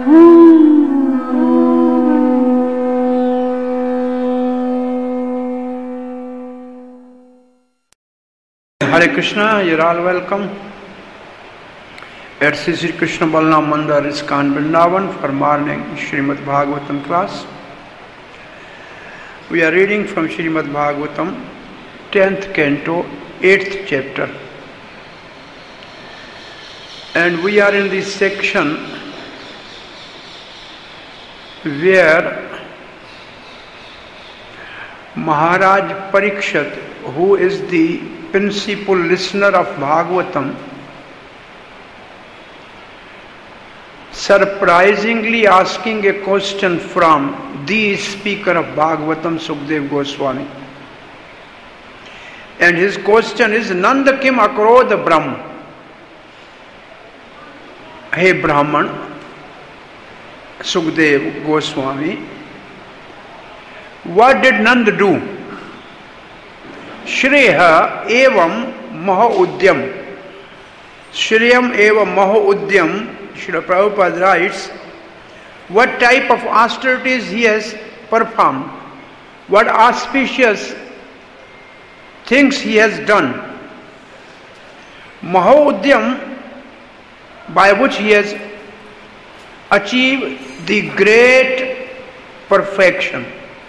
Hare Krishna, you're all welcome at Sri Krishna Balram Mandar ISKCON Vrindavan for morning Srimad Bhagavatam class. We are reading from Srimad Bhagavatam, 10th canto, 8th chapter. And we are in this section where Maharaj Parikshit, who is the principal listener of Bhagavatam, surprisingly asking a question from the speaker of Bhagavatam, Sukdev Goswami. And his question is, Nanda kim akrodha Brahm? Hey Brahman, Sukdev Goswami, what did Nanda do? Shreya evam maha udyam. Shreyam evam maha udyam, Srila Prabhupada writes, what type of austerities he has performed, what auspicious things he has done. Maha udyam, by which he has achieved the great perfection.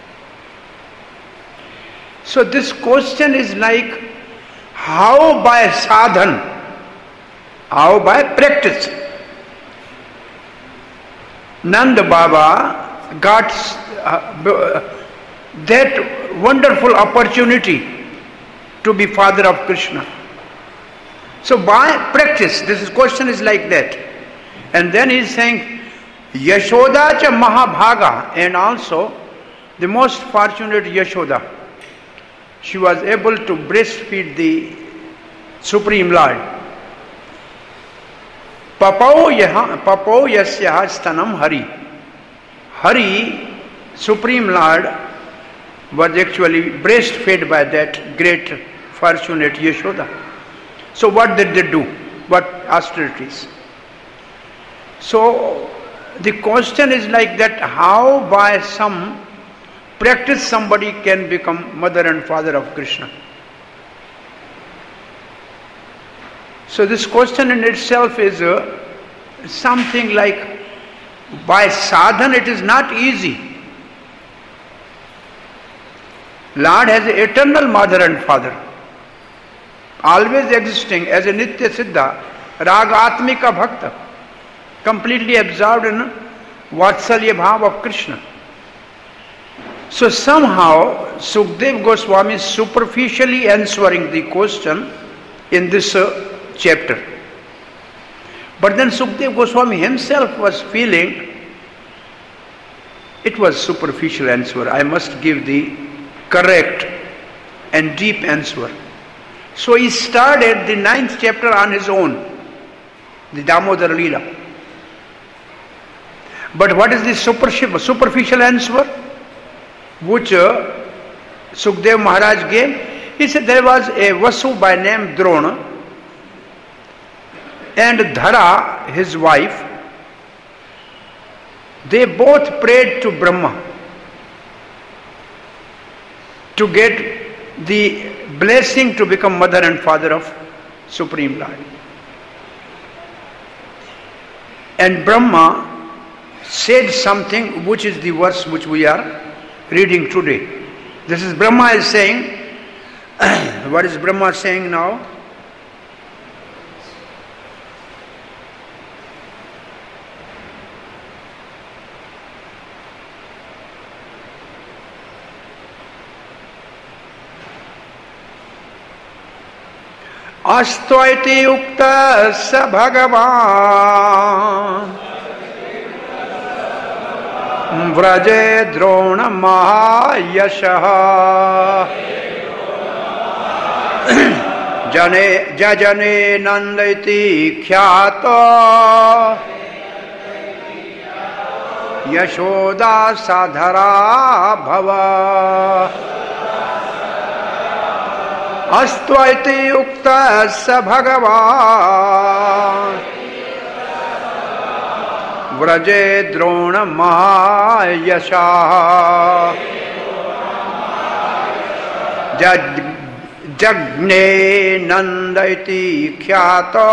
So this question is like, how by sadhan, how by practice, Nanda Baba got that wonderful opportunity to be father of Krishna. So by practice, this question is like that. And then he is saying, Yashoda cha Mahabhaga, and also the most fortunate Yashoda. She was able to breastfeed the Supreme Lord. Papau yasya stanam Hari. Hari, Supreme Lord, was actually breastfed by that great fortunate Yashoda. So what did they do? What austerities? So the question is like that, how by some practice somebody can become mother and father of Krishna. So this question in itself is something like, by sadhan it is not easy. Lord has an eternal mother and father, always existing as a Nitya Siddha, Raga Atmika Bhakta, completely absorbed in Vatsalya Bhav of Krishna. So somehow Sukdev Goswami is superficially answering the question in this chapter. But then Sukdev Goswami himself was feeling it was superficial answer. I must give the correct and deep answer. So he started the 9th chapter on his own, the Damodar Leela. But what is the superficial answer which Sukdev Maharaj gave? He said there was a Vasu by name Drona and Dhara, his wife. They both prayed to Brahma to get the blessing to become mother and father of Supreme Lord. And Brahma said something which is the verse which we are reading today. This is Brahma is saying, what is Brahma saying now? Astvaiti ukta sa Bhagavan Vraje Drona Mahayashaha Jajane Nandaiti Khyata Yashoda Sadhara Bhava Astvaiti ukta sa Bhagavan व्रजे Drona महायशः जज्ञे नंद इति ख्यातो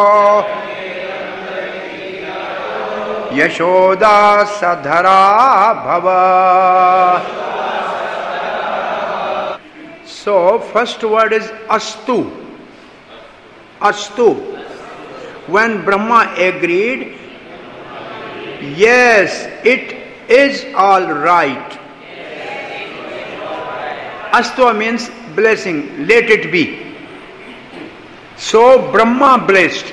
यशोदा सधरा भव. So first word is astu. Astu. When Brahma agreed, yes, it is all right. Astu means blessing, let it be. So Brahma blessed.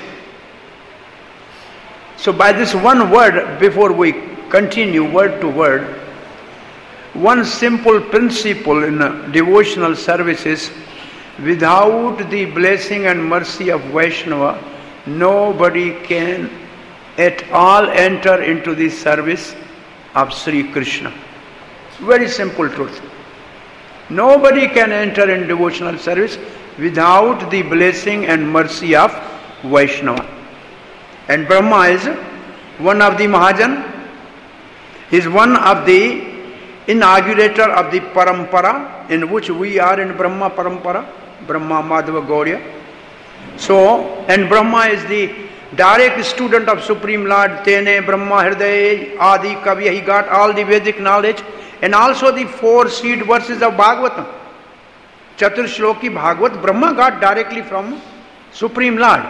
So by this one word, before we continue word to word, one simple principle in devotional services: without the blessing and mercy of Vaishnava, nobody can at all enter into the service of Sri Krishna. Very simple truth. Nobody can enter in devotional service without the blessing and mercy of Vaishnava. And Brahma is one of the Mahajan. He is one of the inaugurator of the Parampara, in which we are in Brahma Parampara, Brahma Madhava Gauriya. So, and Brahma is the direct student of Supreme Lord. Tene Brahma Hriday Adi Kavya. He got all the Vedic knowledge and also the 4 seed verses of Bhagavatam. Chatur Shloki Bhagavat, Brahma got directly from Supreme Lord.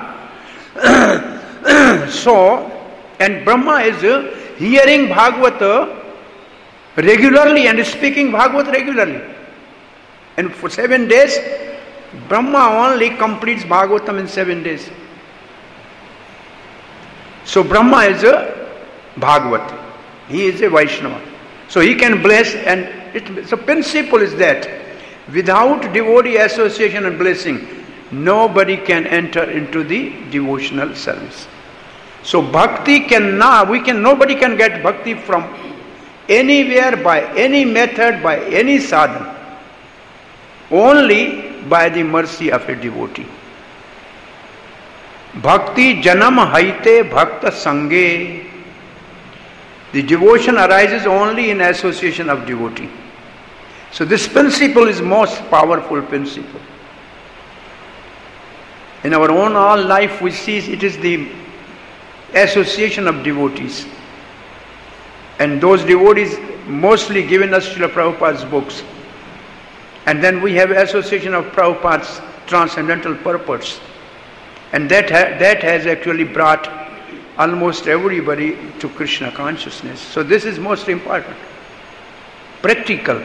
So, and Brahma is hearing Bhagavata regularly and speaking Bhagavat regularly. And for 7 days, Brahma only completes Bhagavatam in 7 days. So Brahma is a Bhagavat. He is a Vaishnava. So he can bless, and so principle is that without devotee association and blessing, nobody can enter into the devotional service. So bhakti nobody can get bhakti from anywhere, by any method, by any sadhana. Only by the mercy of a devotee. Bhakti janam haite bhakta sange. The devotion arises only in association of devotee. So this principle is most powerful principle. In our own all life we see it is the association of devotees. And those devotees mostly given us Srila Prabhupada's books. And then we have association of Prabhupada's transcendental purpose. And that has actually brought almost everybody to Krishna consciousness. So this is most important. Practical.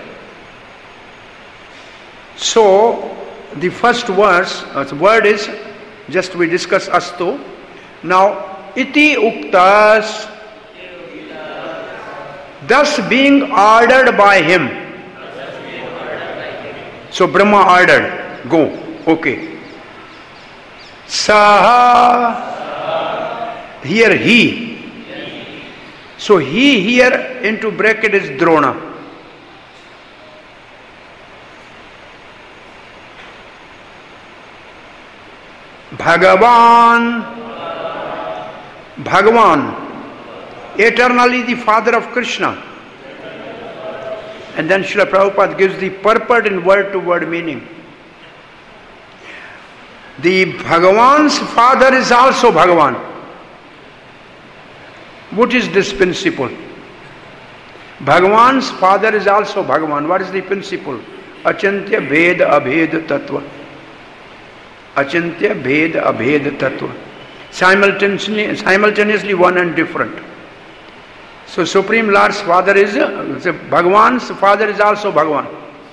So the first word is, just we discuss astu. Now, iti uktas, thus being ordered by him. So Brahma ordered, go, okay. Saha, here he. So he here into bracket is Drona. Bhagavan, eternally the father of Krishna. And then Srila Prabhupada gives the purport in word-to-word meaning. The Bhagavan's father is also Bhagavan. What is this principle? Bhagavan's father is also Bhagavan. What is the principle? Achintya Bheda Abheda Tattva. Achintya Bheda Abheda Tattva. Simultaneously one and different. So Supreme Lord's father is, Bhagavan's father is also Bhagavan.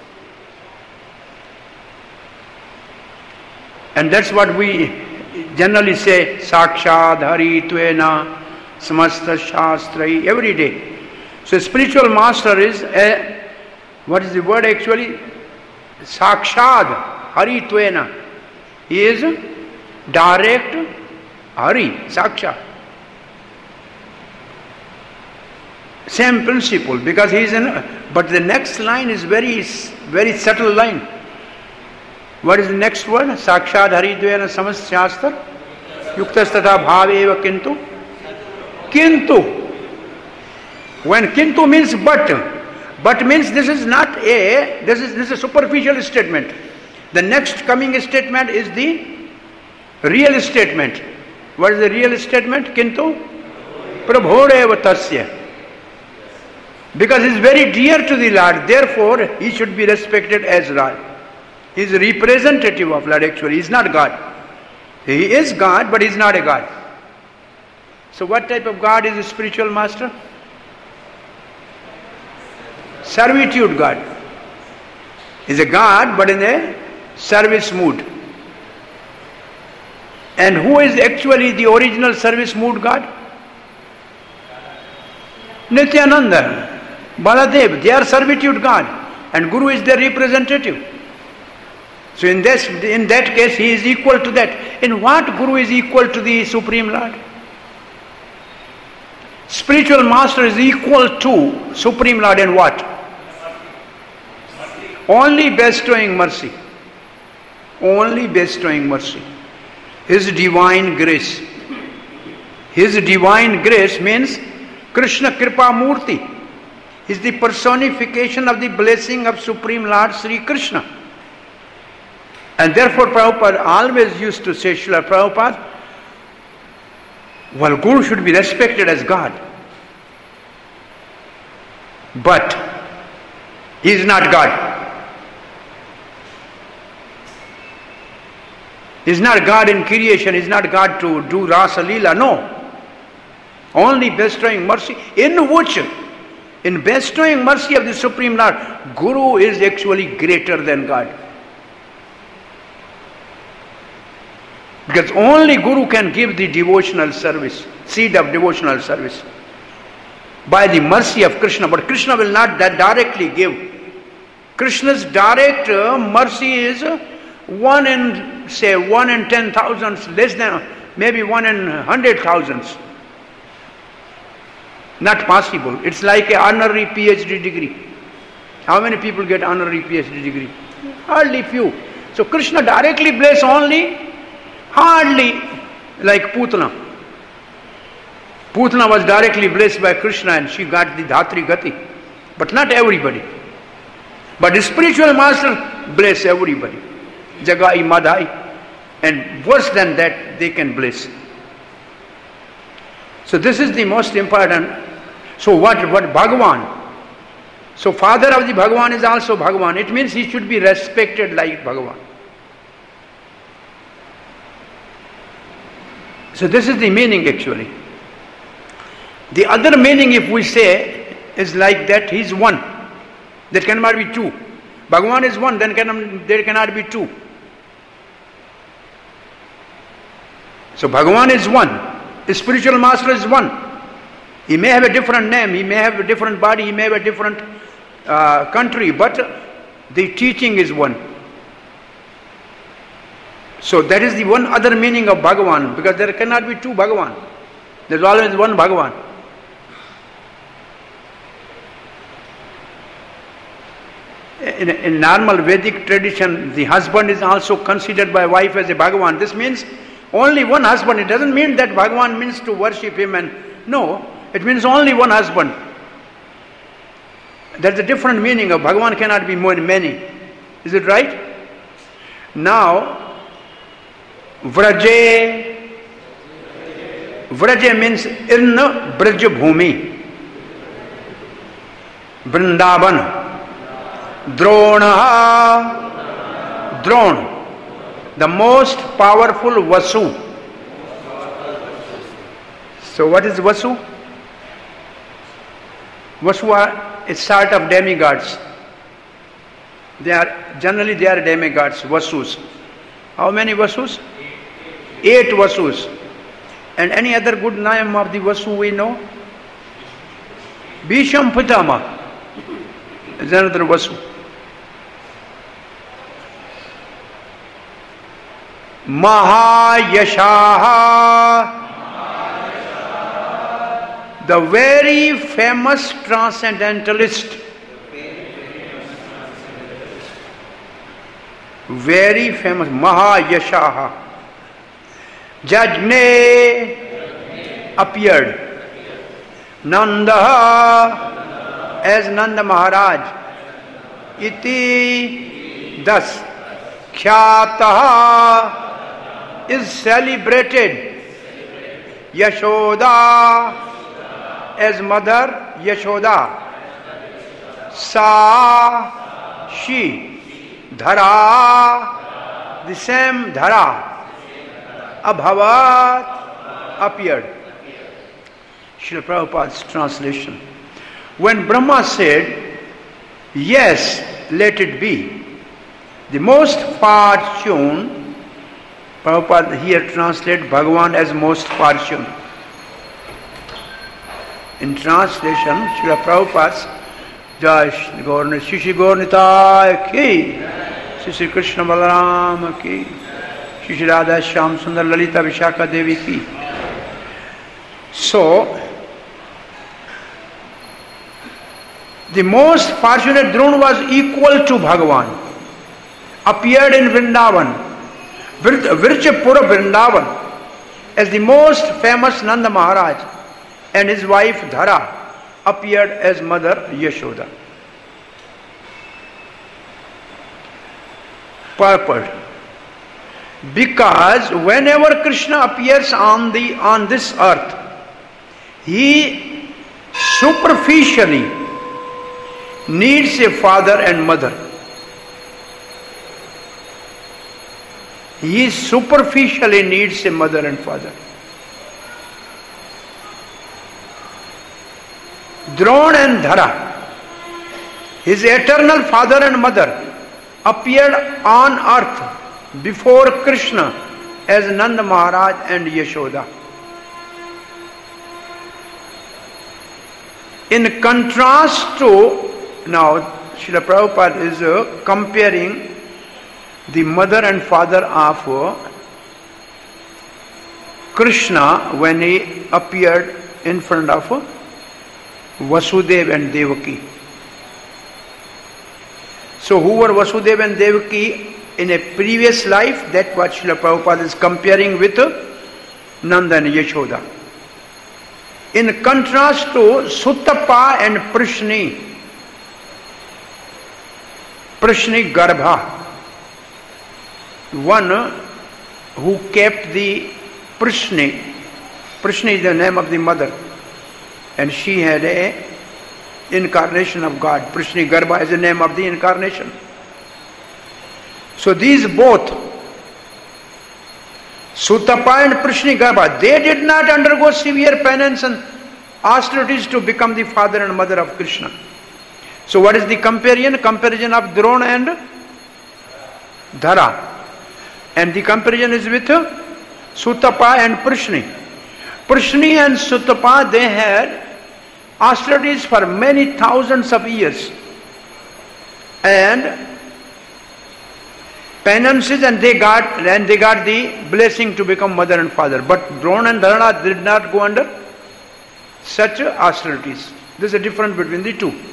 And that's what we generally say, Sakshad Hari Tvena Samasta Shastrai, every day. So spiritual master is, what is the word actually? Sakshad Hari Tvena. He is direct Hari, Saksha. Same principle, because he is but the next line is very subtle line. What is the next word? Sakshad Haridvena Samas Shastra Yuktas Tatha Bhaveva Kintu. When kintu means but means this is not this is a superficial statement. The next coming statement is the real statement. What is the real statement? Kintu prabhodeva tasya. Because he is very dear to the Lord, therefore he should be respected as Lord. He is a representative of Lord actually, he is not God. He is God, but he is not a God. So what type of God is a spiritual master? Servitude God. He is a God, but in a service mood. And who is actually the original service mood God? Nityananda, Baladev, they are servitude God, and Guru is their representative. So in that case, he is equal to that. In what Guru is equal to the Supreme Lord? Spiritual Master is equal to Supreme Lord in what? Only bestowing mercy. Only bestowing mercy. His divine grace. His divine grace means Krishna Kripa Murti is the personification of the blessing of Supreme Lord Sri Krishna. And therefore Prabhupada always used to say, Srila Prabhupada, well, Guru should be respected as God. But he is not God. He is not God in creation, he is not God to do Rasa Leela, no. Only bestowing mercy, in bestowing mercy of the Supreme Lord, Guru is actually greater than God. Because only Guru can give the devotional service, seed of devotional service, by the mercy of Krishna. But Krishna will not that directly give. Krishna's direct mercy is 1 in 10,000, less than maybe 1 in 100,000. Not possible. It's like an honorary PhD degree. How many people get honorary PhD degree? Hardly few. So Krishna directly bless only, hardly like Putana. Putana was directly blessed by Krishna and she got the Dhatri Gati. But not everybody. But the spiritual master bless everybody. Jagai Madhai. And worse than that, they can bless. So this is the most important. So what Bhagavan? So father of the Bhagavan is also Bhagavan. It means he should be respected like Bhagavan. So this is the meaning actually. The other meaning if we say is like that he is one. There cannot be two. Bhagavan is one, then there cannot be two. So Bhagavan is one. The spiritual master is one. He may have a different name, he may have a different body, he may have a different country, but the teaching is one. So that is the one other meaning of Bhagavan, because there cannot be two Bhagavan. There is always one Bhagavan. In normal Vedic tradition, the husband is also considered by wife as a Bhagavan. This means only one husband. It doesn't mean that Bhagavan means to worship him and no, it means only one husband. That's a different meaning of Bhagavan cannot be more than many. Is it right? Now, Vraje means Irna Braj Bhumi. Vrindavan. Drona. The most powerful Vasu. So what is Vasu? Vasu are a sort of demigods. They are demigods, Vasus. How many Vasus? 8 Vasus. And any other good name of the Vasu we know? Bhisham Pitama is another Vasu. Mahayashaha, the very famous transcendentalist. Very famous Mahayashaha. Jajne appeared. Nanda as Nanda Maharaj. Iti thus. Khyataha is celebrated. Yashoda as mother Yashoda. Sa she. Dhara the same Dhara. Abhavat appeared. Srila Prabhupada's translation. When Brahma said, yes, let it be, the most fortune, Prabhupada here translates Bhagavan as most fortune. In translation, Srila Prabhupada's Jai Shishi Gaurnitai ki, Shri Krishna Balaram ki, Shri Radha Shyam Sundar Lalita Vishaka Devi ki. So, the most fortunate Drona was equal to Bhagavan. Appeared in Vrindavan, Virchapura Vrindavan, as the most famous Nanda Maharaj, and his wife Dhara appeared as mother Yashoda. Purport. Because whenever Krishna appears on this earth, he superficially needs a father and mother. He superficially needs a mother and father. Drona and Dhara, his eternal father and mother, appeared on earth before Krishna as Nanda Maharaj and Yashoda. In contrast to, now Srila Prabhupada is comparing the mother and father of Krishna when he appeared in front of Vasudeva and Devaki. So who were Vasudeva and Devaki in a previous life? That's what Srila Prabhupada is comparing with Nanda and Yashoda. In contrast to Suttapa and Prishni Garbha, one who kept the Prishni is the name of the mother, and she had a incarnation of God. Prishni Garbha is the name of the incarnation. So these both, Suttapa and Prishni Garbha, they did not undergo severe penance and austerities to become the father and mother of Krishna. So what is the comparison? Comparison of Drona and Dhara. And the comparison is with Suttapa and Prishni. Prishni and Suttapa, they had austerities for many thousands of years and penances, and they got the blessing to become mother and father. But Drona and Dhara did not go under such austerities. There is a difference between the two.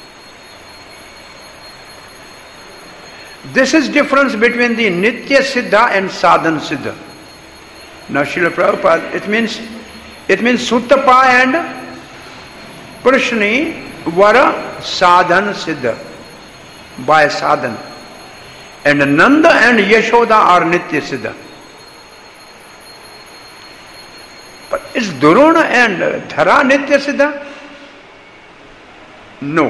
This is difference between the Nitya Siddha and Sadhan Siddha. Now Srila Prabhupada, it means Suttapa and Prishni were Sadhan Siddha, by Sadhan. And Nanda and Yashoda are Nitya Siddha. But is Drona and Dhara Nitya Siddha? No.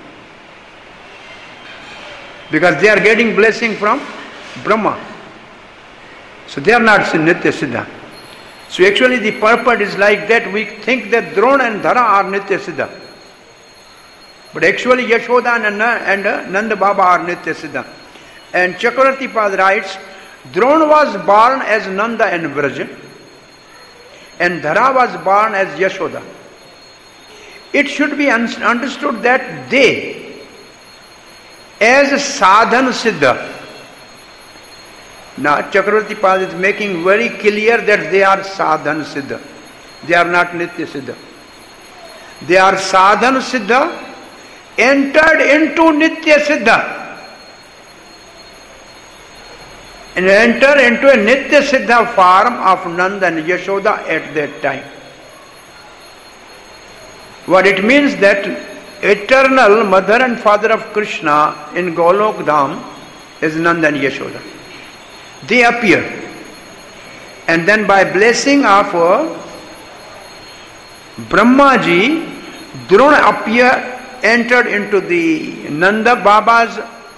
Because they are getting blessing from Brahma. So they are not Nitya Siddha. So actually the purport is like that. We think that Drona and Dhara are Nitya Siddha. But actually Yashoda and Nanda Baba are Nitya Siddha. And Chakravarti Pad writes, Drona was born as Nanda and Vraja, and Dhara was born as Yashoda. It should be understood that they, as Sadhan Siddha, now Chakravarti Pad is making very clear that they are Sadhan Siddha. They are not Nitya Siddha. They are Sadhan Siddha, entered into Nitya Siddha. And enter into a Nitya Siddha form of Nanda and Yashoda at that time. What it means that eternal mother and father of Krishna in Golok Dham is Nanda and Yashoda. They appear. And then by blessing of Brahmaji, Drona entered into the Nanda Baba's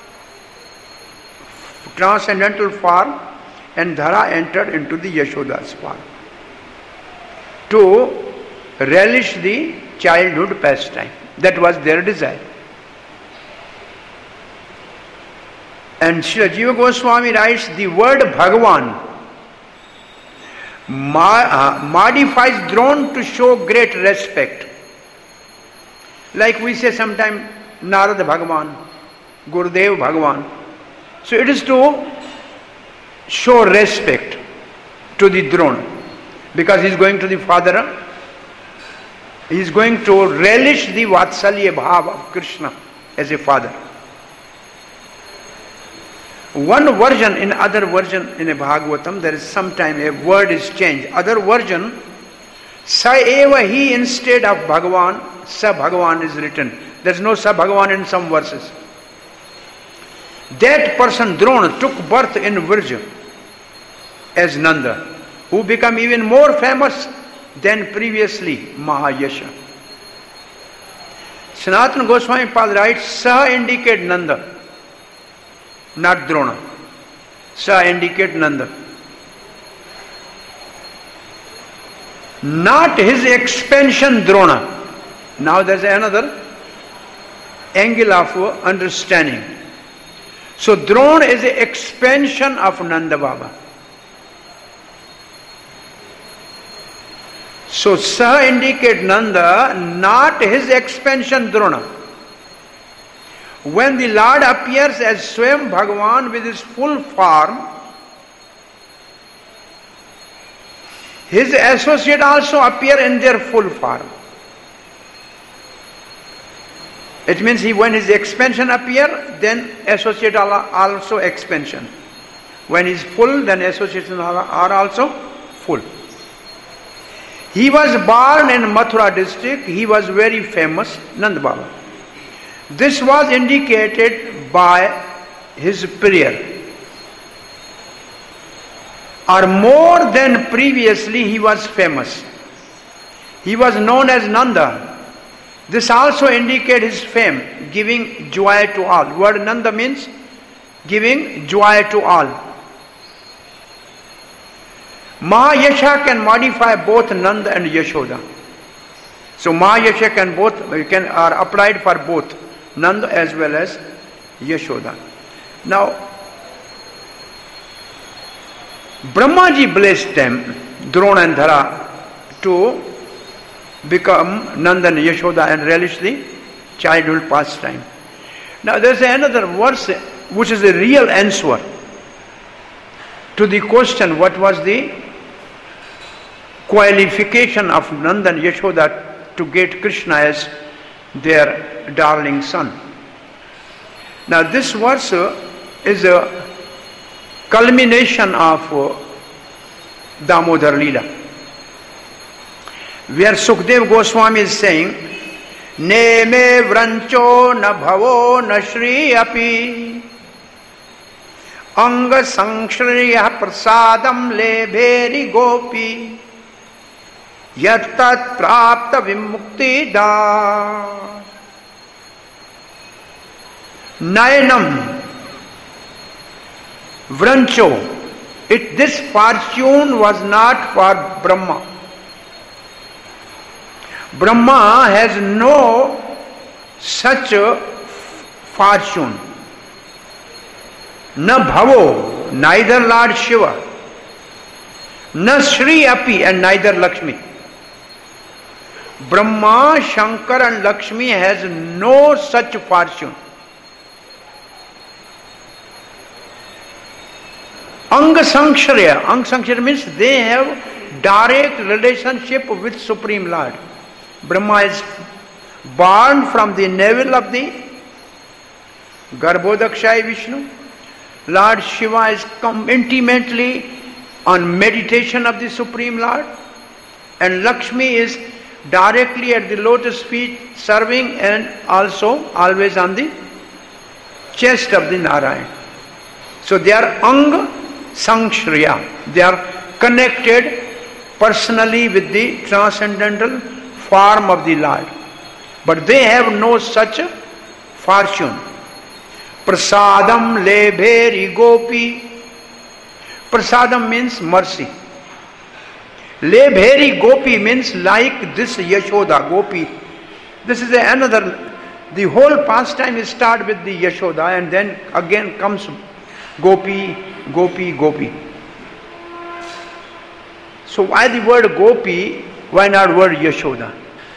transcendental form, and Dhara entered into the Yashoda's form to relish the childhood pastime. That was their desire. And Srila Jiva Goswami writes, the word Bhagavan modifies Drona to show great respect. Like we say sometimes Narada Bhagavan, Gurudev Bhagavan. So it is to show respect to the Drona, because he is going to the father. He is going to relish the Vatsalya Bhava of Krishna as a father. One version, in other version in a Bhagavatam, there is sometime a word is changed. Other version, Sa eva he instead of Bhagavan, Sa Bhagavan is written. There is no Sa Bhagavan in some verses. That person, Drona, took birth in Virja as Nanda, who became even more famous than previously Mahayasha. Sanatana Goswami Pad writes, Sa indicate Nanda, not Drona. Sa indicate Nanda. Not his expansion Drona. Now there is another angle of understanding. So Drona is an expansion of Nanda Baba. So Sa indicate Nanda, not his expansion Drona. When the Lord appears as Swayam Bhagavan with his full form, his associate also appear in their full form. It means when his expansion appear, then associate also expansion. When he is full, then associates are also full. He was born in Mathura district. He was very famous, Nanda Baba. This was indicated by his prayer. Or more than previously, he was famous. He was known as Nanda. This also indicates his fame, giving joy to all. Word Nanda means giving joy to all. Mahayasha can modify both Nanda and Yashoda. So Mahayasha are applied for both Nanda as well as Yashoda. Now, Brahmaji blessed them, Drona and Dhara, to become Nanda and Yashoda and relish the childhood pastime. Now there is another verse which is a real answer to the question, what was the qualification of Nanda and Yashoda to get Krishna as their darling son. Now this verse is a culmination of Damodar Leela, where Sukdev Goswami is saying, Ne me vrancho na bhavo na shri api anga sankshriya prasadam lebheri gopi yattat prapta vimukti da nayanam vrancho. This fortune was not for Brahma. Brahma has no such a fortune. Na bhavo, neither Lord Shiva, na Shri api, and neither Lakshmi. Brahma, Shankar and Lakshmi has no such fortune. Anga Sankshariya. Anga Sankshariya means they have direct relationship with Supreme Lord. Brahma is born from the navel of the Garbhodakshai Vishnu. Lord Shiva is come intimately on meditation of the Supreme Lord. And Lakshmi is directly at the lotus feet, serving, and also always on the chest of the Narayan. So they are Anga Sangshriya. They are connected personally with the transcendental form of the Lord. But they have no such fortune. Prasadam lebheri gopi. Prasadam means mercy. Lebheri gopi means like this Yashoda gopi. This is another. The whole pastime starts with the Yashoda and then again comes gopi, gopi, gopi. So why the word gopi? Why not word Yashoda?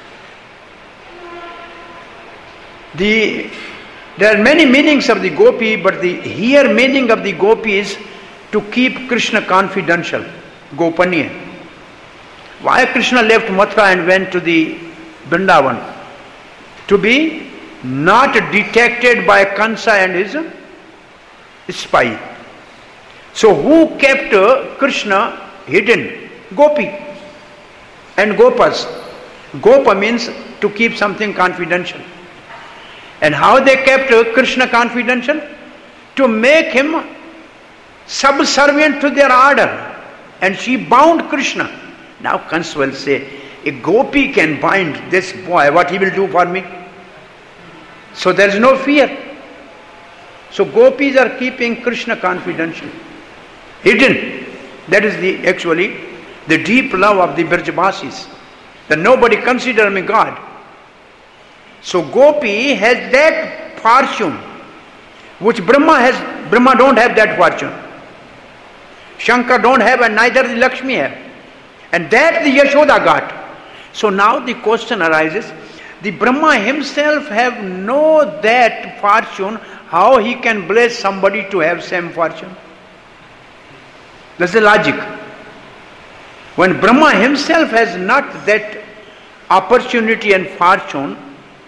There are many meanings of the gopi, but the here meaning of the gopi is to keep Krishna confidential, Gopaniya. Why Krishna left Mathura and went to the Vrindavan? To be not detected by Kansa and his spy. So who kept Krishna hidden? Gopi and Gopas. Gopa means to keep something confidential. And how they kept Krishna confidential? To make him subservient to their order. And she bound Krishna. Now Kansa will say, a gopi can bind this boy, what he will do for me? So there is no fear. So gopis are keeping Krishna confidential, hidden. That is actually the deep love of the Brajavasis. That nobody consider me God. So gopi has that fortune, which Brahma don't have that fortune. Shankar don't have, and neither the Lakshmi have. And that the Yashoda got. So now the question arises, the Brahma himself have no that fortune, how he can bless somebody to have same fortune? That's the logic. When Brahma himself has not that opportunity and fortune,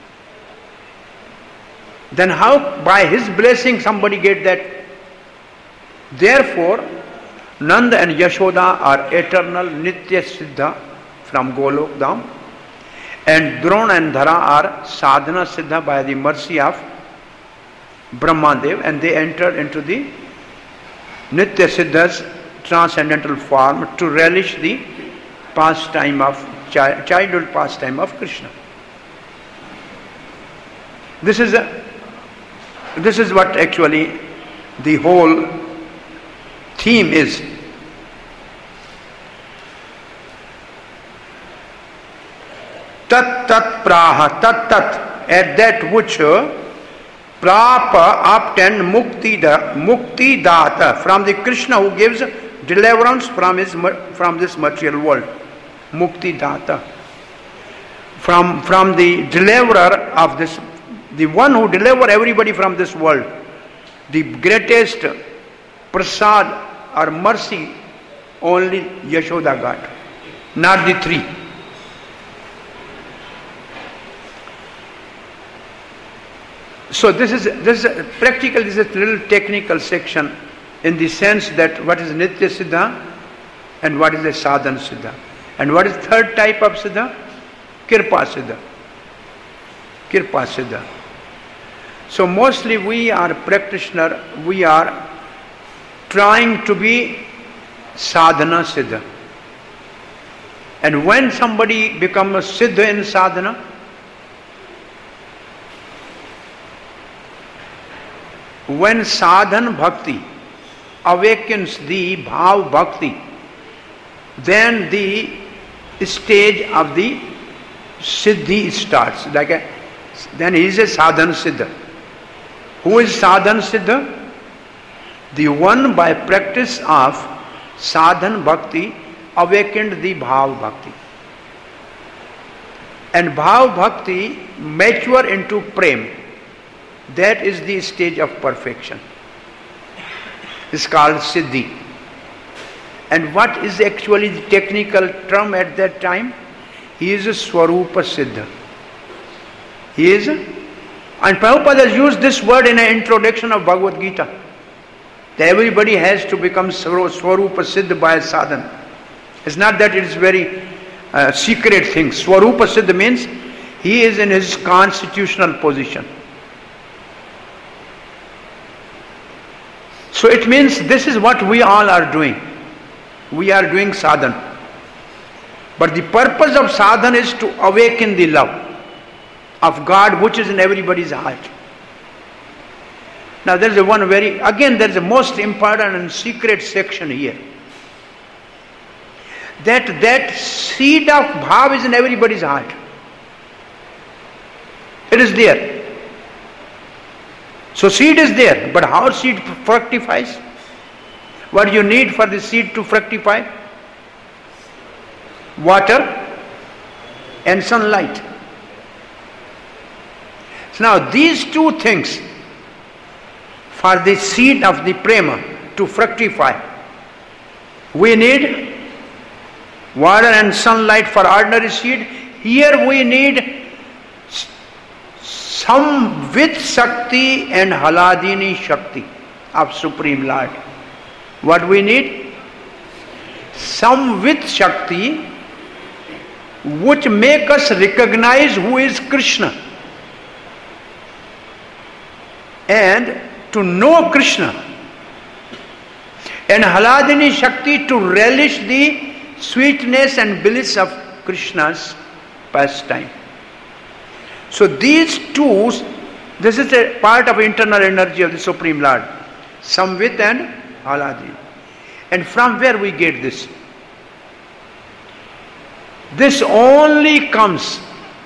then how by his blessing somebody get that? Therefore, Nanda and Yashoda are eternal Nitya Siddha from Golok Dham, and Drona and Dhara are Sadhana Siddha by the mercy of Brahmadev, and they entered into the Nitya Siddha's transcendental form to relish the pastime of childhood pastime of Krishna. This is what actually the whole theme is. Tat tat praha, tat tat, at that which prapa obtained mukti data, from the Krishna who gives deliverance from this material world. Mukti data. From the deliverer of this, the one who delivers everybody from this world. The greatest prasad or mercy only Yashoda got, not the three. So this is practical. This is a little technical section in the sense that what is Nitya Siddha and what is a Sadhana Siddha. And what is third type of Siddha? Kirpa Siddha. Kirpa Siddha. So mostly we are practitioner, we are trying to be Sadhana Siddha. And when somebody becomes Siddha in Sadhana, when sadhana bhakti awakens the bhav bhakti, then the stage of the siddhi starts. Then he is a sadhana siddha. Who is sadhana siddha? The one by practice of sadhana bhakti awakened the bhav bhakti. And bhav bhakti mature into prem. That is the stage of perfection. It's called Siddhi. And what is actually the technical term at that time? He is a Swarupa Siddha. He is, and Prabhupada has used this word in an introduction of Bhagavad Gita. That everybody has to become Swarupa Siddha by sadhana. It's not that it is very secret things. Swarupa Siddha means he is in his constitutional position. So it means this is what we all are doing. We are doing sadhana. But the purpose of sadhana is to awaken the love of God which is in everybody's heart. Now there is there is a most important and secret section here. That seed of bhav is in everybody's heart. It is there. So seed is there, but how seed fructifies? What do you need for the seed to fructify? Water and sunlight. So now these two things for the seed of the prema to fructify, we need water and sunlight for ordinary seed. Here we need Samvit Shakti and Haladini Shakti of Supreme Lord. What we need? Samvit Shakti, which make us recognize who is Krishna. And to know Krishna. And Haladini Shakti to relish the sweetness and bliss of Krishna's pastime. So these two, this is a part of internal energy of the Supreme Lord. Samvit and Haladini. And from where we get this? This only comes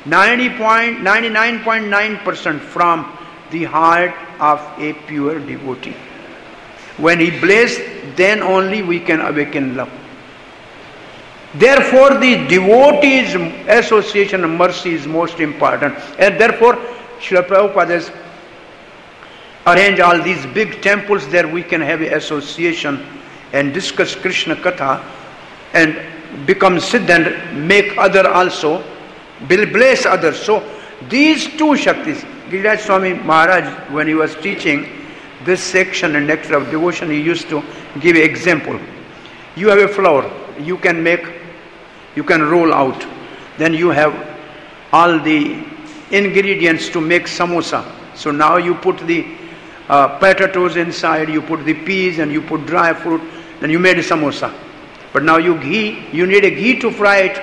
99.9% from the heart of a pure devotee. When he blesses, then only we can awaken love. Therefore, the devotees' association of mercy is most important. And therefore, Srila Prabhupada has arranged all these big temples there we can have an association and discuss Krishna Katha and become Siddha and make other also, will bless others. So, these two Shaktis, Giriraj Swami Maharaj, when he was teaching this section in Nectar of Devotion, he used to give an example. You have a flour, you can roll out. Then you have all the ingredients to make samosa. So now you put the potatoes inside, you put the peas and you put dry fruit, then you made a samosa. But now you need a ghee to fry it.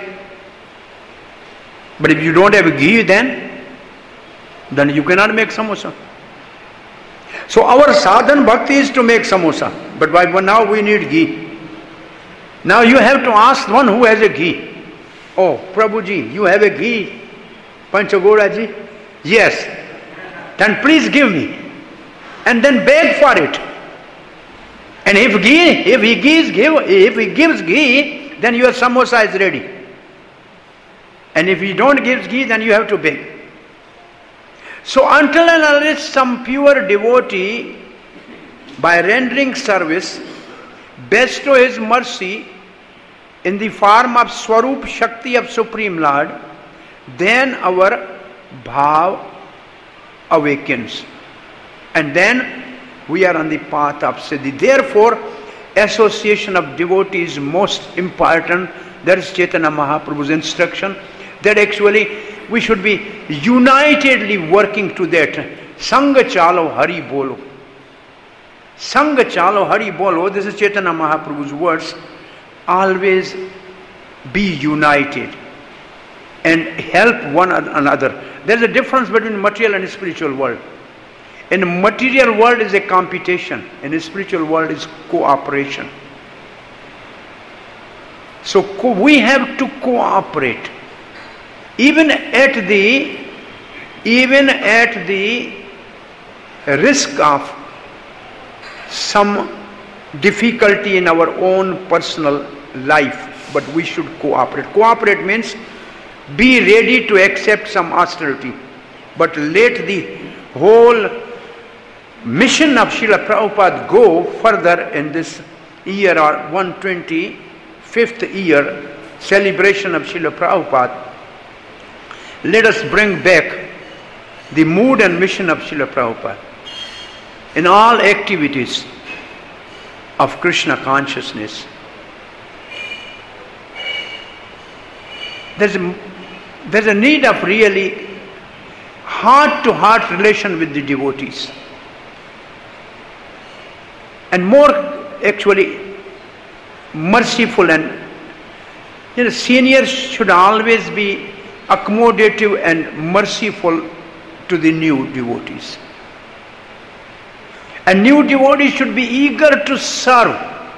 But if you don't have a ghee, then you cannot make samosa. So our sadhana bhakti is to make samosa. But now we need ghee. Now you have to ask one who has a ghee. Oh, Prabhuji, you have a ghee? Panchagoda ji? Yes. Then please give me. And then beg for it. And if he gives ghee, then your samosa is ready. And if he don't give ghee, then you have to beg. So until and unless some pure devotee, by rendering service, bestow his mercy in the form of Swarup Shakti of Supreme Lord, then our bhav awakens. And then we are on the path of Siddhi. Therefore, association of devotees is most important. That is Chaitanya Mahaprabhu's instruction. That actually we should be unitedly working to that. Sangha chalo hari bolo. Sangha chalo hari bolo. This is Chaitanya Mahaprabhu's words. Always be united and help one another. There is a difference between material and spiritual world. In the material world is a competition. In the spiritual world is cooperation. So we have to cooperate. Even at the risk of some difficulty in our own personal life, but we should cooperate. Cooperate means be ready to accept some austerity, but let the whole mission of Srila Prabhupada go further in this year, or 125th year celebration of Srila Prabhupada. Let us bring back the mood and mission of Srila Prabhupada in all activities of Krishna consciousness. there's a need of really heart-to-heart relation with the devotees. And more actually merciful, and seniors should always be accommodative and merciful to the new devotees. And new devotees should be eager to serve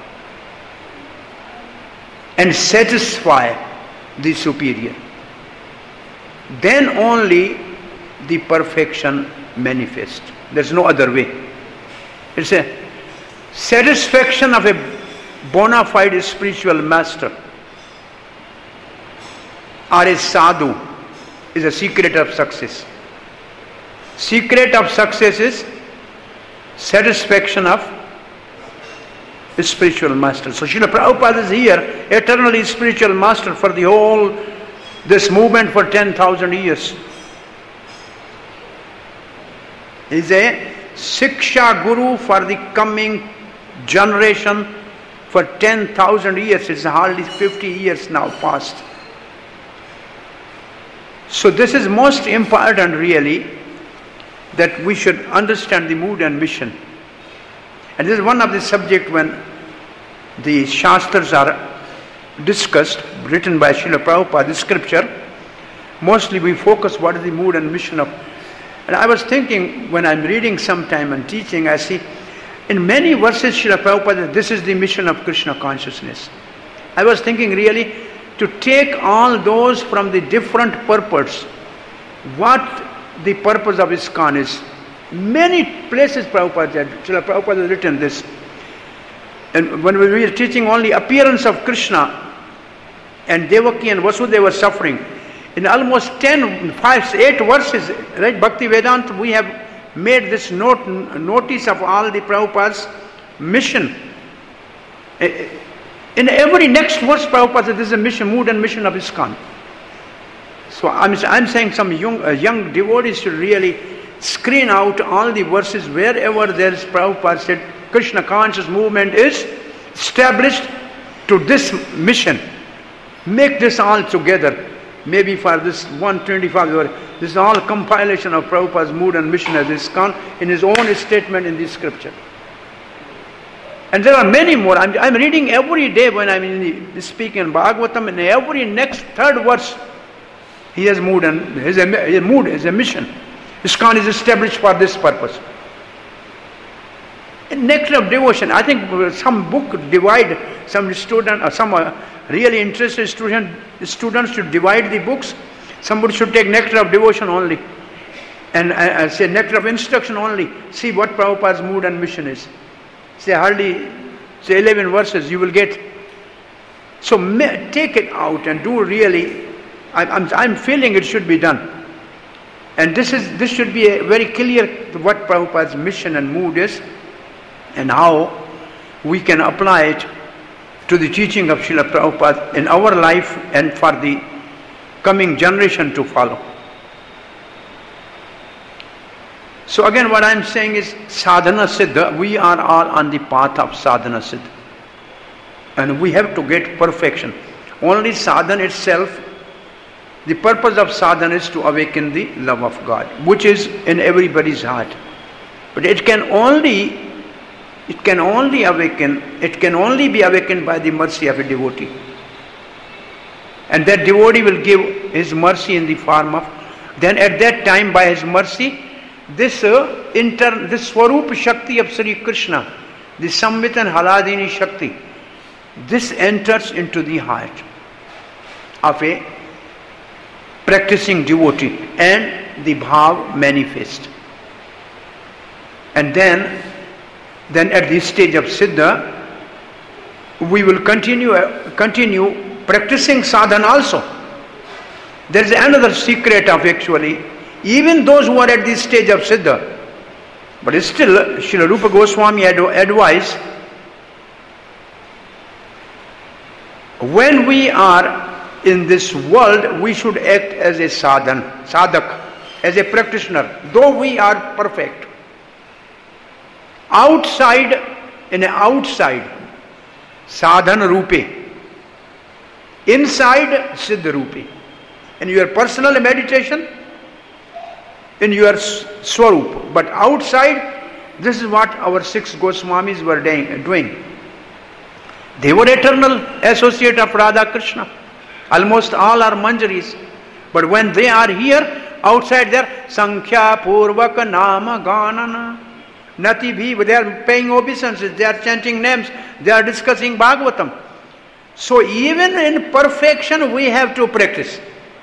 and satisfy the superior. Then only the perfection manifests. There's no other way. It's a satisfaction of a bona fide spiritual master or a sadhu is a secret of success. Secret of success is satisfaction of a spiritual master. So Srila Prabhupada is here, eternally spiritual master for the whole, this movement for 10,000 years. He is a Siksha Guru for the coming generation for 10,000 years. It's hardly 50 years now past. So this is most important really, that we should understand the mood and mission. And this is one of the subjects when the Shastras are discussed, written by Srila Prabhupada, the scripture. Mostly we focus what is the mood and mission of. And I was thinking when I'm reading sometime and teaching, I see in many verses Srila Prabhupada, this is the mission of Krishna consciousness. I was thinking really to take all those from the different purports, what the purpose of ISKCON is. Many places Prabhupada said, Srila Prabhupada has written this. And when we were teaching only appearance of Krishna and Devaki and Vasudeva were suffering, in almost 8 verses, right, Bhakti Vedanta, we have made this notice of all the Prabhupada's mission. In every next verse, Prabhupada says this is a mission, mood and mission of ISKCON. So I'm saying some young devotees should really screen out all the verses wherever there is Prabhupada said Krishna conscious movement is established to this mission. Make this all together. Maybe for this 125, this is all compilation of Prabhupada's mood and mission as ISKCON in his own statement in the scripture. And there are many more. I'm reading every day when I'm speaking in Bhagavatam, and every next third verse he has mood, and his mood is a mission. ISKCON is established for this purpose. In Nectar of Devotion, I think some book divide, some student or some really interested students should divide the books. Somebody should take Nectar of Devotion only and say Nectar of Instruction only. See what Prabhupada's mood and mission is. Say 11 verses you will get. So take it out and do really. I'm feeling it should be done. And this should be a very clear what Prabhupada's mission and mood is, and how we can apply it to the teaching of Srila Prabhupada in our life and for the coming generation to follow. So again what I'm saying is sadhana siddha, we are all on the path of sadhana siddha. And we have to get perfection. Only sadhana itself, the purpose of sadhana is to awaken the love of God, which is in everybody's heart. But it can only be awakened by the mercy of a devotee. And that devotee will give his mercy in the form of, then at that time by his mercy, this Swarup Shakti of Sri Krishna, the Samvit and Haladini Shakti, this enters into the heart of a practicing devotee, and the bhav manifests. And then at this stage of siddha, we will continue practicing sadhana also. There is another secret of actually, even those who are at this stage of siddha, but still Srila Rupa Goswami advised, when we are in this world, we should act as a sadhak, as a practitioner, though we are perfect. Outside, sadhana rupe. Inside, siddha rupe. in your personal meditation, in your Swarup. But outside, this is what our 6 Goswamis were doing. They were eternal associate of Radha Krishna. Almost all are Manjaris. But when they are here, outside there, Sankhya Purvaka Nama Ganana. Nati Bhi, they are paying obeisances, they are chanting names, they are discussing Bhagavatam. So even in perfection we have to practice.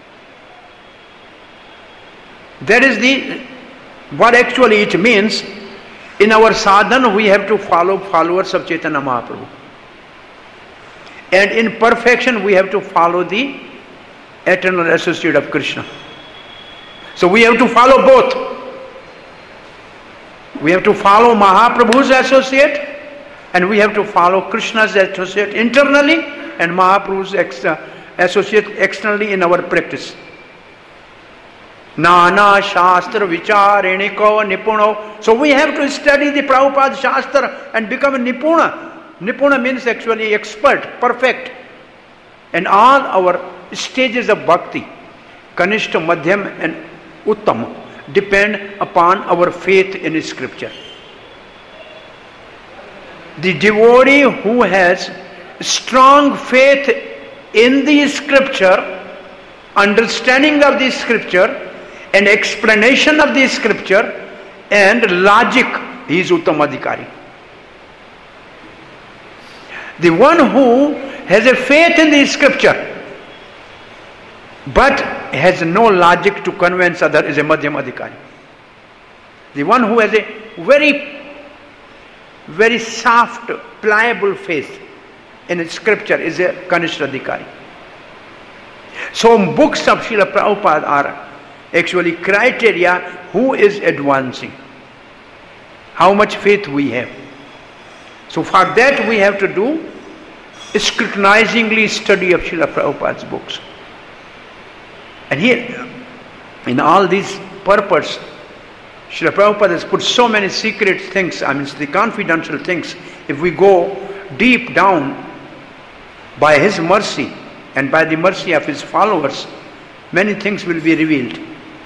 That is what actually it means. In our sadhana we have to follow followers of Chaitanya Mahaprabhu. And in perfection we have to follow the eternal associate of Krishna. So we have to follow both. We have to follow Mahaprabhu's associate and we have to follow Krishna's associate internally and Mahaprabhu's associate externally in our practice. Nana Shastra Vichareniko Nipuno. So we have to study the Prabhupada Shastra and become a Nipuna. Nipuna means actually expert, perfect. And all our stages of bhakti, Kanishta, Madhyam and Uttam, depend upon our faith in scripture. The devotee who has strong faith in the scripture, understanding of the scripture, and explanation of the scripture, and logic, he is Uttamadhikari. The one who has a faith in the scripture but has no logic to convince others is a Madhyamadhikari. The one who has a very soft, pliable faith in scripture is a Kanishthadhikari. So books of Srila Prabhupada are actually criteria who is advancing, how much faith we have. So for that we have to do scrutinizingly study of Srila Prabhupada's books. And here, in all these purpose, Srila Prabhupada has put so many secret things, the confidential things. If we go deep down, by his mercy and by the mercy of his followers, many things will be revealed.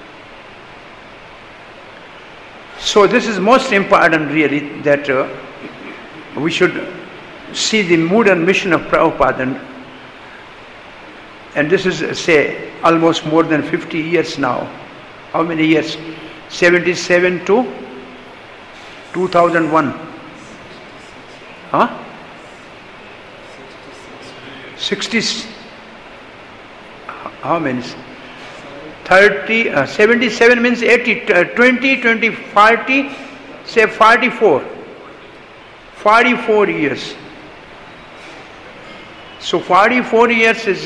So this is most important really, that we should see the mood and mission of Prabhupada. And this is, say, almost more than 50 years now. How many years? 77 to 2001. Huh? 60. How many? 30, 77 means 80, 20, 20, 40, say 44. 44 years. So 44 years is,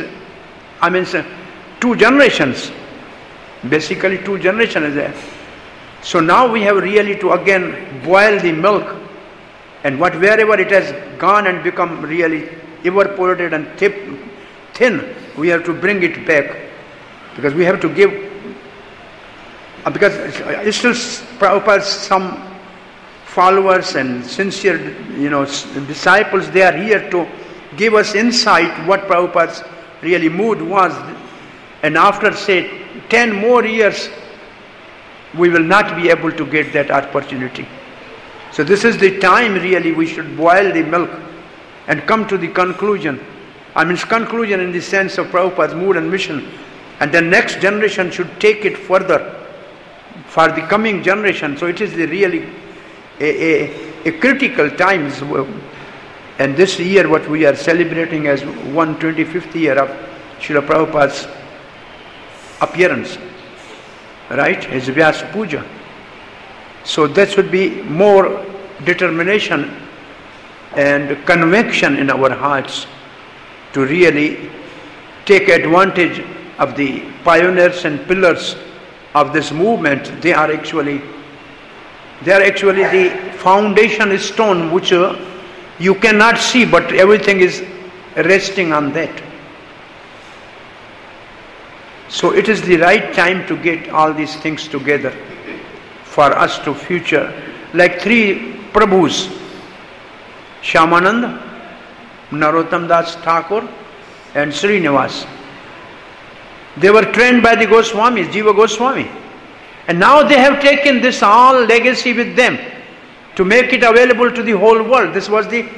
2 generations. Basically 2 generations is there. So now we have really to again boil the milk, and wherever it has gone and become really evaporated and thin, we have to bring it back. Because we have to give, because still Prabhupada's some followers and sincere, disciples, they are here to give us insight what Prabhupada's really mood was. And after say 10 more years, we will not be able to get that opportunity. So this is the time really we should boil the milk and come to the conclusion. Conclusion in the sense of Prabhupada's mood and mission. And the next generation should take it further for the coming generation. So it is really a critical time. And this year what we are celebrating as 125th year of Srila Prabhupada's appearance, right? His Vyasa Puja. So that should be more determination and conviction in our hearts to really take advantage of the pioneers and pillars of this movement. They are actually the foundation stone which you cannot see, but everything is resting on that. So it is the right time to get all these things together for us to future. Like 3 Prabhus, Shyamananda, Narottam Das Thakur and Srinivas. They were trained by the Goswamis, Jiva Goswami. And now they have taken this all legacy with them to make it available to the whole world. This was the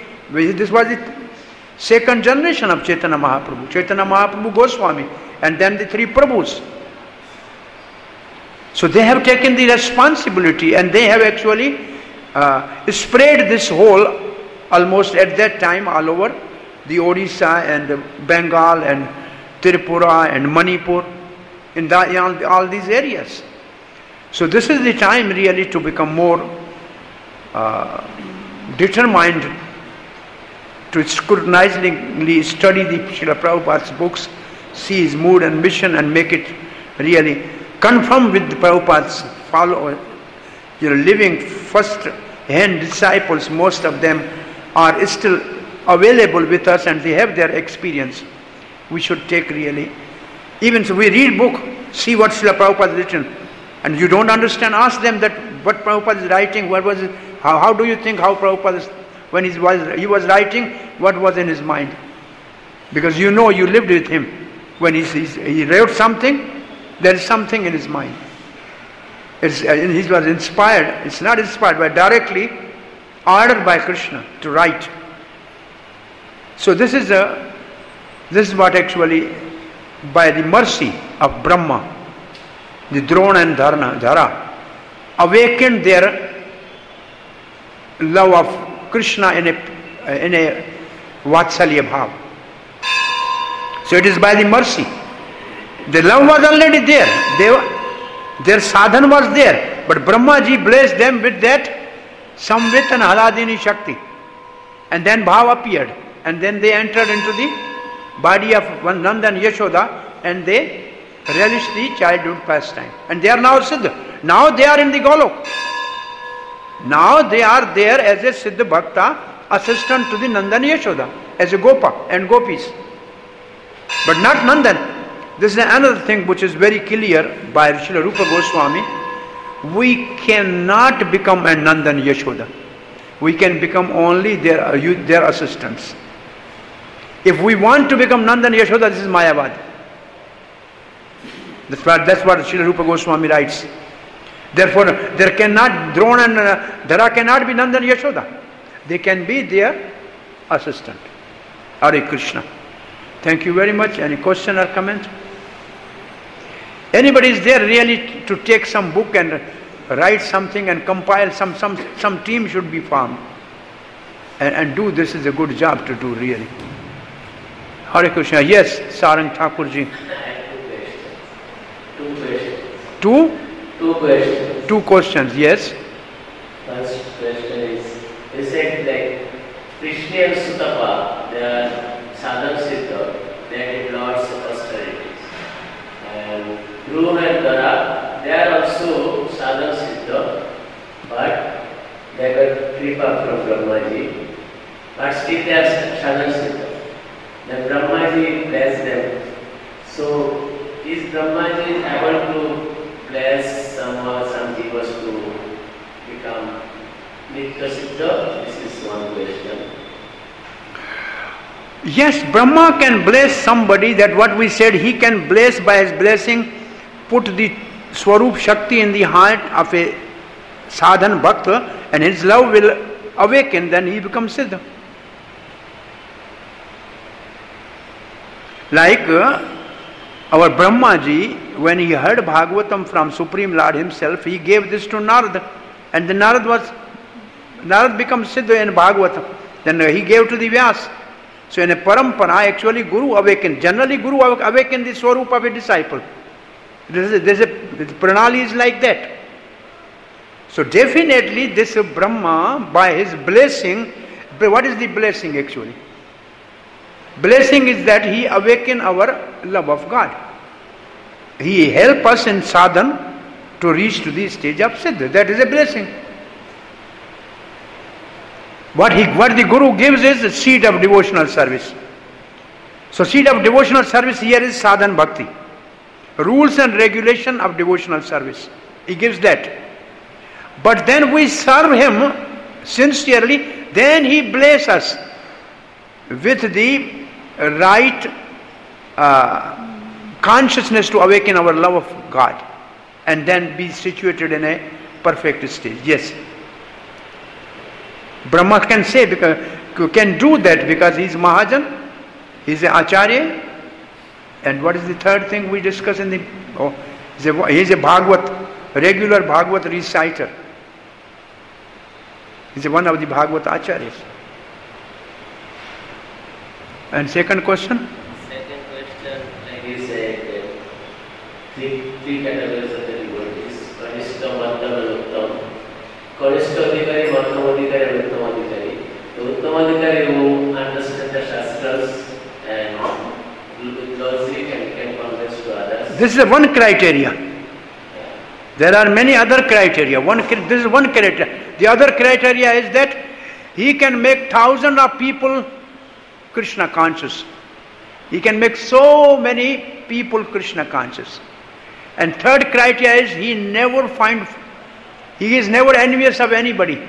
second generation of Chaitanya Mahaprabhu Goswami, and then the three Prabhus. So they have taken the responsibility, and they have actually spread this whole, almost at that time, all over the Odisha and Bengal and Tripura and Manipur, in all these areas. So this is the time really to become more determined to scrutinizingly study the Srila Prabhupada's books, see his mood and mission, and make it really confirm with the Prabhupada's living first-hand disciples. Most of them are still available with us, and they have their experience. We should take really, even so we read book, see what Srila Prabhupada has written, and you don't understand, ask them that what Prabhupada is writing, what was it, how do you think how Prabhupada is, when he was writing, what was in his mind? Because you know, you lived with him. When he wrote something, there is something in his mind. He was inspired, it's not inspired, but directly ordered by Krishna to write. So this is what actually, by the mercy of Brahma, the Drona and Dhara awakened their love of Krishna in a Vatsalya Bhav. So it is by the mercy. The love was already there. Their sadhana was there. But Brahmaji blessed them with that Samvit and Haladini Shakti. And then Bhav appeared. And then they entered into the body of Nanda and Yashoda, and they relished the childhood pastime. And they are now Siddha. Now they are in the Golok. Now they are there as a Siddha Bhakta, assistant to the Nanda and Yashoda, as a Gopa and Gopis. But not Nandan. This is another thing which is very clear by Srila Rupa Goswami. We cannot become a Nanda and Yashoda. We can become only their assistants. If we want to become Nanda and Yashoda, this is Mayavad. That's what Srila Rupa Goswami writes. Therefore, there cannot, Drona and Dhara cannot be Nanda and Yashoda. They can be their assistant. Hare Krishna. Thank you very much. Any question or comment? Anybody is there really to take some book and write something and compile, some team should be formed and do this is a good job to do really. Hare Krishna. Yes, Sarang Thakurji. Two questions. Two questions, yes. First question is, you said like Krishna and Sutapa, they are sadhana siddha, they did lots of austerities. And Dhruva and Dhara, they are also sadhana siddha, but they got kripa from Brahmaji, but still they are sadhana siddha. Then Brahmaji blessed them. So is Brahmaji able to bless some jivas to become Nitya Siddha? This is one question. Yes, Brahma can bless somebody, that what we said, he can bless by his blessing, put the Swarup Shakti in the heart of a sadhan bhakta, and his love will awaken, then he becomes Siddha. Like our Brahmaji, when he heard Bhagavatam from Supreme Lord himself, he gave this to Narad, and the Narad becomes Siddha in Bhagavatam. Then he gave to the Vyas. So in a parampara, actually Guru awakened. Generally Guru awakened the Swarup of a disciple. The pranali is like that. So definitely this Brahma, by his blessing, what is the blessing actually? Blessing is that he awaken our love of God. He help us in sadhan to reach to the stage of Siddha. That is a blessing. What the Guru gives is the seed of devotional service. So seed of devotional service here is sadhan bhakti. Rules and regulation of devotional service. He gives that. But then we serve him sincerely, then he blesses us with the right consciousness to awaken our love of God and then be situated in a perfect stage. Yes. Brahma can say, because can do that because he is Mahajan, he is an Acharya. And what is the third thing we discuss in the... Oh, he is a Bhagavat, regular Bhagavat reciter. He is one of the Bhagavat Acharyas. And second question? Second question, like you said, three categories of the devotees. Kanishta, Madhyam and Uttam. Kanishta Adhikari, Madhyam Adhikari and Uttam Adhikari. The Uttam Adhikari who understand the Shastras and with logic and can convince to others. This is one criteria. There are many other criteria. This is one criteria. The other criteria is that he can make thousands of people Krishna conscious. He can make so many people Krishna conscious. And third criteria is he is never envious of anybody.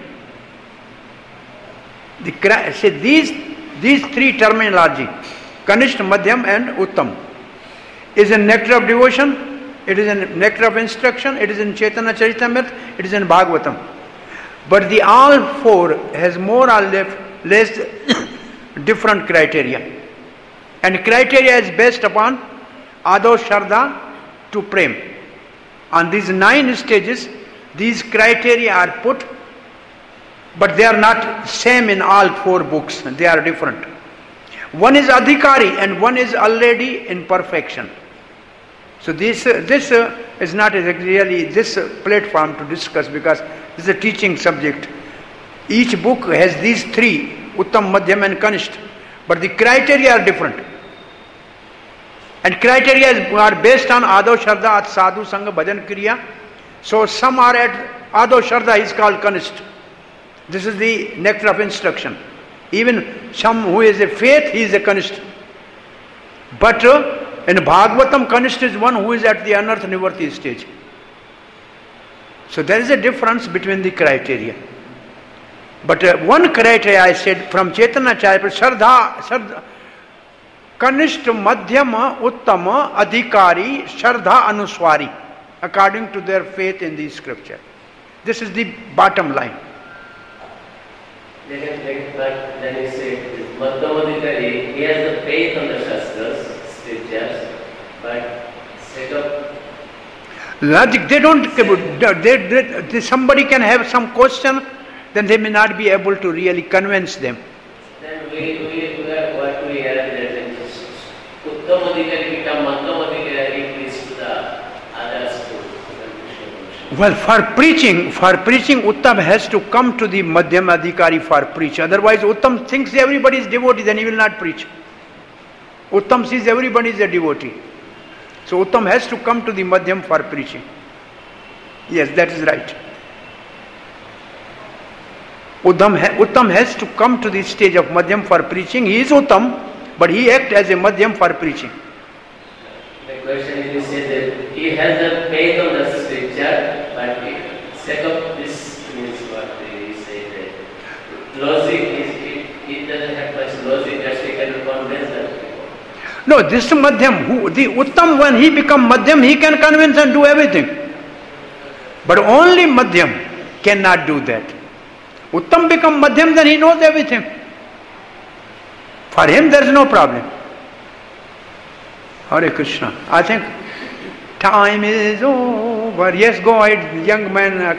These three terminology, Kanishta, Madhyam and Uttam, is a nectar of devotion, it is a nectar of instruction, it is in Chaitanya Charitamrita, it is in Bhagavatam. But the all four has more or less different criteria. And criteria is based upon Ado Shraddha to Prem. On these 9 stages, these criteria are put, but they are not same in all 4 books. They are different. One is Adhikari and one is already in perfection. So this is not really this platform to discuss because this is a teaching subject. Each book has these 3, Uttam, Madhyam and Kanishta. But the criteria are different. And criteria are based on Ado Shraddha at Sadhu Sangha Bhajan Kriya. So some are at Ado Shraddha is called Kanishta. This is the nectar of instruction. Even some who is a faith, he is a Kanishta. But in Bhagavatam, Kanishta is one who is at the Anartha Nivarti stage. So there is a difference between the criteria. But one criteria I said from Chaitanya Charitamrita, Shraddha, Kanishta, Madhyama, Uttama, Adhikari, Shraddha, Anuswari, according to their faith in the scripture. This is the bottom line. Then he said, Madhyam Adhikari, he has the faith on the Shastras, scriptures, but set up. Logic, they don't, somebody can have some question, then they may not be able to really convince them. Then what we have that Uttam Adhikari become Madhyam Adhikari, preach to the others too. Well, for preaching, Uttam has to come to the Madhyam Adhikari for preach. Otherwise, Uttam thinks everybody is devotee, then he will not preach. Uttam sees everybody is a devotee. So Uttam has to come to the Madhyam for preaching. Yes, that is right. Uttam has to come to the stage of Madhyam for preaching. He is Uttam, but he acts as a Madhyam for preaching. The question is, you say that he has a faith on the scripture, but he set up this means what they say that logic it doesn't have much logic, just he can convince them. No, this Madhyam, the Uttam, when he becomes Madhyam, he can convince and do everything. But only Madhyam cannot do that. Uttam becomes Madhyam, then he knows everything. For him there is no problem. Hare Krishna. I think time is over. Yes, go ahead, young man. Hare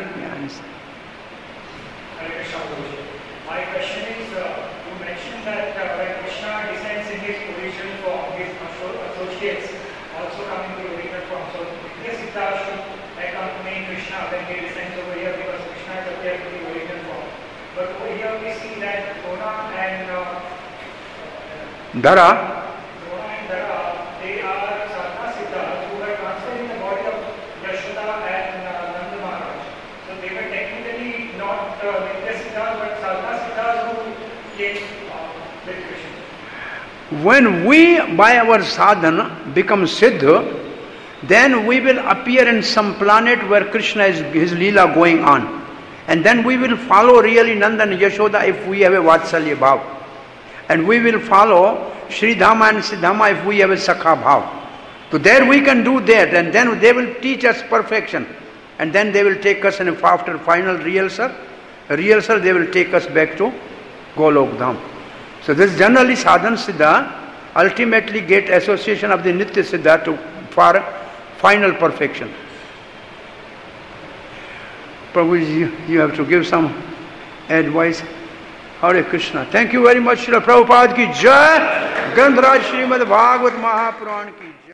Krishna. My question is, you mentioned that when Krishna descends in his original form, his associates also come into the original form. So Nityasiddha should accompany Krishna when he descends over here because Krishna is appeared in the original form. But over here we see that Dona and Dhara, they are Sadhana Siddha who were transferred in the body of Yashoda and Nanda Maharaj. So they were technically not Nityasiddha but Sadhana Siddhas who came with Krishna. when we by our sadhana become Siddha, then we will appear in some planet where Krishna is his Leela going on. And then we will follow really Nanda and Yashoda if we have a Vatsalya Bhav. And we will follow Sri Dhama and Siddhama if we have a Sakha Bhav. So there we can do that, and then they will teach us perfection. And then they will take us, and after final rehearsal, they will take us back to Golok Dham. So this generally sadhan siddha ultimately get association of the Nitya Siddha for final perfection. Prabhuji, you have to give some advice. Hare Krishna. Thank you very much, Srila Prabhupada ki jai. Granth Raj Srimad Bhagavad Mahapuran ki jai.